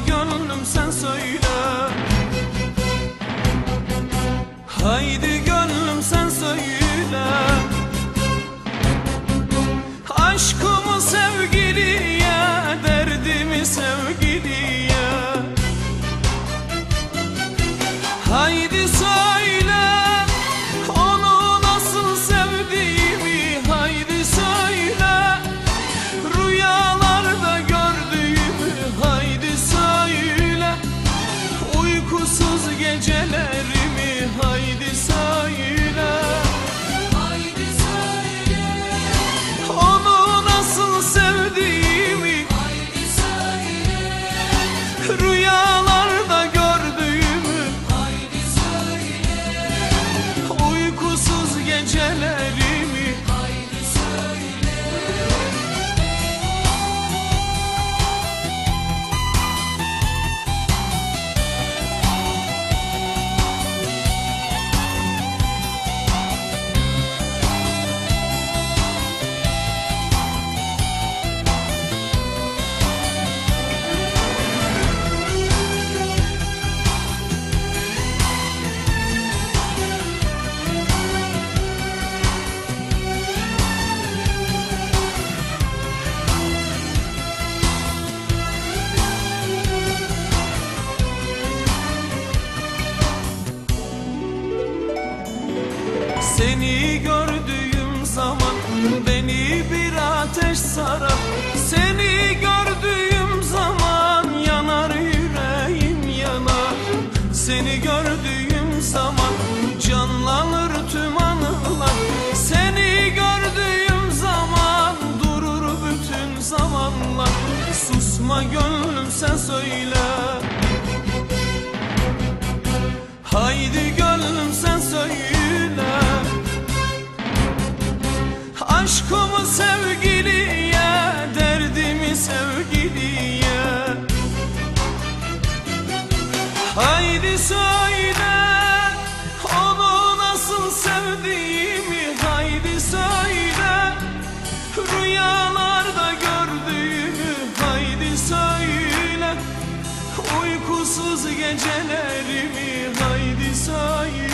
gönlüm sen söyle. Haydi gönlüm sen söyle. Aşkımı sevgiliye, derdimi sevgiliye. Haydi söyle onu nasıl sevdiğimi. Haydi söyle rüyalarda gördüğümü. Haydi söyle uykusuz gecelerimi. Haydi söyle. Haydi söyle Onu nasıl sevdiğimi. Haydi söyle Rüyalarda gördüğümü. Haydi söyle Uykusuz gecelerimi. Haydi söyle Seni gördüğüm zaman beni bir ateş sarar. Seni gördüğüm zaman yanar yüreğim yanar. Seni gördüğüm zaman canlanır tüm anılar. Seni gördüğüm zaman durur bütün zamanlar. Susma gönlüm sen söyle. Haydi gönlüm sen söyle. Aşkımı sevgiliye, derdimi sevgiliye. Haydi söyle onu nasıl sevdiğimi. Haydi söyle rüyalarda gördüğümü. Haydi söyle uykusuz gecelerimi. Haydi söyle.